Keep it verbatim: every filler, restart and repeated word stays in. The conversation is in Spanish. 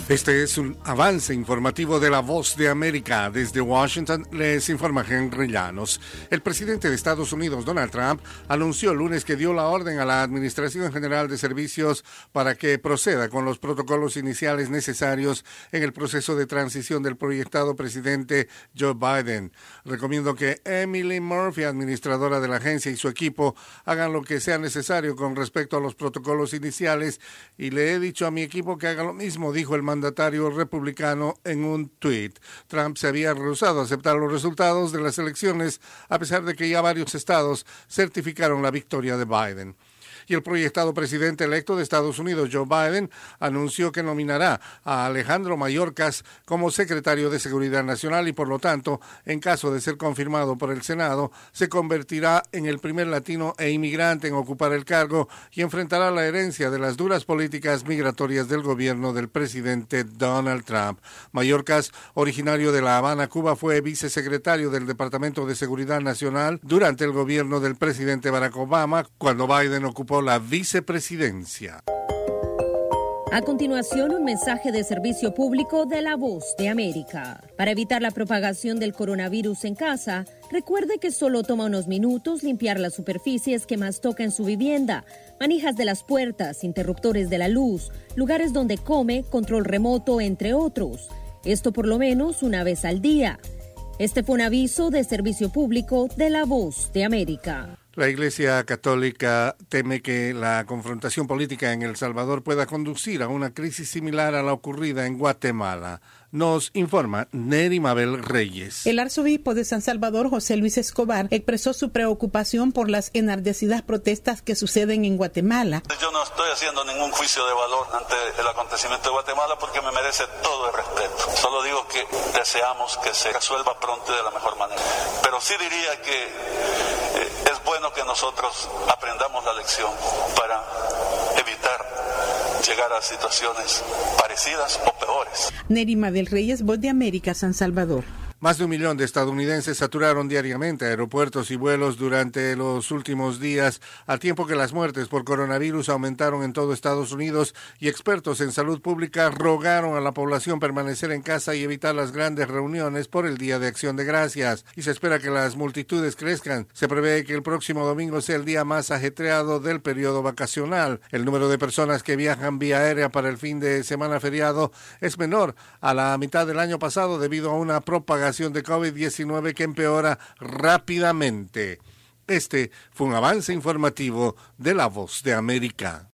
Este es un avance informativo de La Voz de América. Desde Washington les informa Henry Llanos. El presidente de Estados Unidos, Donald Trump, anunció el lunes que dio la orden a la Administración General de Servicios para que proceda con los protocolos iniciales necesarios en el proceso de transición del proyectado presidente Joe Biden. Recomiendo que Emily Murphy, administradora de la agencia, y su equipo hagan lo que sea necesario con respecto a los protocolos iniciales, y le he dicho a mi equipo que haga lo mismo, dijo el mandatario republicano en un tuit. Trump se había rehusado a aceptar los resultados de las elecciones, a pesar de que ya varios estados certificaron la victoria de Biden. Y el proyectado presidente electo de Estados Unidos, Joe Biden, anunció que nominará a Alejandro Mayorkas como secretario de Seguridad Nacional y, por lo tanto, en caso de ser confirmado por el Senado, se convertirá en el primer latino e inmigrante en ocupar el cargo y enfrentará la herencia de las duras políticas migratorias del gobierno del presidente Donald Trump. Mayorkas, originario de La Habana, Cuba, fue vicesecretario del Departamento de Seguridad Nacional durante el gobierno del presidente Barack Obama, cuando Biden ocupó la vicepresidencia. A continuación, un mensaje de servicio público de La Voz de América. Para evitar la propagación del coronavirus en casa, recuerde que solo toma unos minutos limpiar las superficies que más toca en su vivienda, manijas de las puertas, interruptores de la luz, lugares donde come, control remoto, entre otros. Esto por lo menos una vez al día. Este fue un aviso de servicio público de La Voz de América. La Iglesia Católica teme que la confrontación política en El Salvador pueda conducir a una crisis similar a la ocurrida en Guatemala. Nos informa Neri Mabel Reyes. El arzobispo de San Salvador, José Luis Escobar, expresó su preocupación por las enardecidas protestas que suceden en Guatemala. Yo no estoy haciendo ningún juicio de valor ante el acontecimiento de Guatemala porque me merece todo el respeto. Solo digo que deseamos que se resuelva pronto y de la mejor manera. Pero sí diría que eh, es bueno que nosotros aprendamos la lección para evitar llegar a situaciones parecidas o peores. Neri Mabel Reyes, Voz de América, San Salvador. Más de un millón de estadounidenses saturaron diariamente aeropuertos y vuelos durante los últimos días, al tiempo que las muertes por coronavirus aumentaron en todo Estados Unidos y expertos en salud pública rogaron a la población permanecer en casa y evitar las grandes reuniones por el Día de Acción de Gracias. Y se espera que las multitudes crezcan. Se prevé que el próximo domingo sea el día más ajetreado del periodo vacacional. El número de personas que viajan vía aérea para el fin de semana feriado es menor a la mitad del año pasado debido a una propagación de COVID diecinueve que empeora rápidamente. Este fue un avance informativo de La Voz de América.